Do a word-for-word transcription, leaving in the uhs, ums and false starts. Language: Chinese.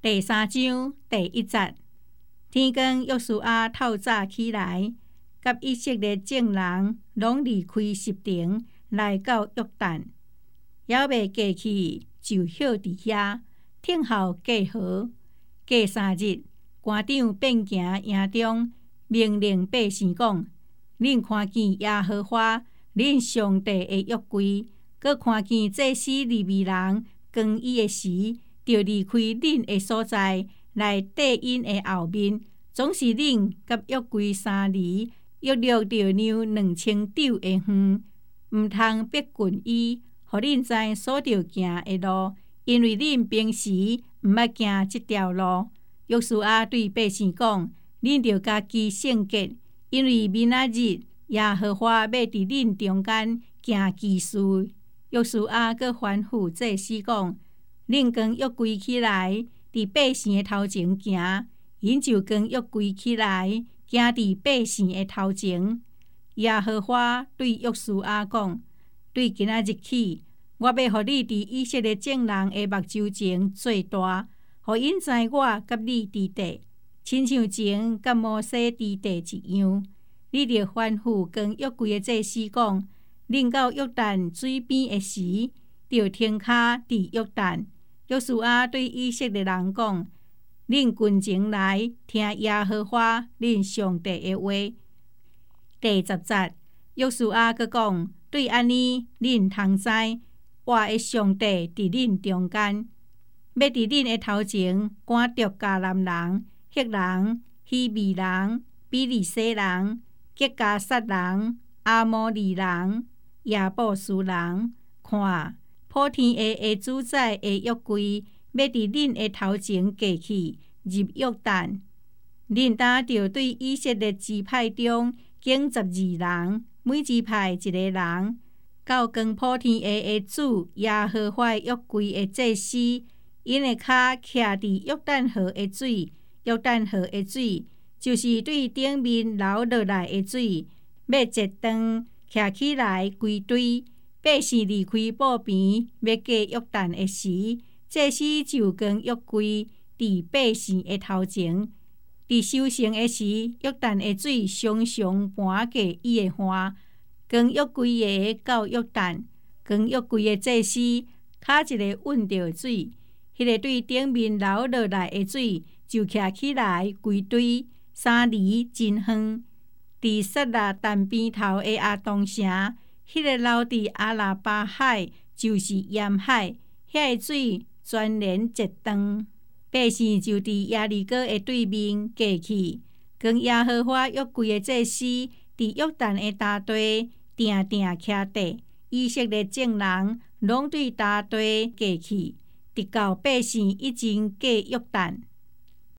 第三章第一節，天光，約書亞透早起來，甲以色列眾人攏離開十亭，來到約旦，猶未過去，就歇佇遐，聽候過河。過三日，官長遍行營中，命令百姓講：恁看見耶和華恁上帝的約櫃，閣看見祭司利未人扛伊的時，就離開恁的所在，來缀因的後面，總是恁甲約櫃三里，約略着讓兩千肘的遠，毋通逼近伊，互恁知所着行的路，因為恁平時毋捌行這條路。約書亞對百姓講：恁着家己聖潔，因為明仔日耶和華要佇恁中間行奇事。約書亞閣吩咐祭司講：恁扛約櫃起來，佇百姓的頭前行，因就扛約櫃起來，行佇百姓的頭前。耶和華對約書亞講：對今仔日起，我要互你佇以色列眾人的目睭前做大，互因知我甲你佇地，親像前甲摩西佇地一樣。你着吩咐扛約櫃的祭司講：恁到約旦水邊的時，着停腳佇約旦。約書亞對以色列人講：恁群前來聽耶和華恁上帝的話。第十節，約書亞閣講：對安尼，恁通知，我的上帝佇恁中間，要佇恁的頭前趕逐迦南人、赫人、希未人、比利洗人、吉迦撒人、阿摩利人、亞布斯人。看，普天的下主宰的約櫃，要佇恁的頭前過去，入約旦。恁擔着對以色列支派中經十二人，每支派一個人，到扛普天的下主耶和華約櫃的祭司，因的腳徛佇約旦河的水，約旦河的水就是對頂面流落來的水，要一斷徛起來歸隊。百姓離開布邊，要過約旦的時，祭司就扛約櫃佇百姓的頭前。佇收成的時，約旦的水常常盤過伊的岸，扛約櫃的到約旦，扛約櫃的祭司腳一個穩着水，迄、那個對頂面流落來的水就徛起來歸隊，三里真遠。佇撒勒但邊頭的亞東城，迄、那個流佇阿拉巴海，就是鹽海，遐個水全然截斷。百姓就佇耶利哥的對面過去，扛耶和華約櫃的祭司佇約旦的大地定定徛地，以色列眾人攏對大地過去，直到百姓已經過約旦。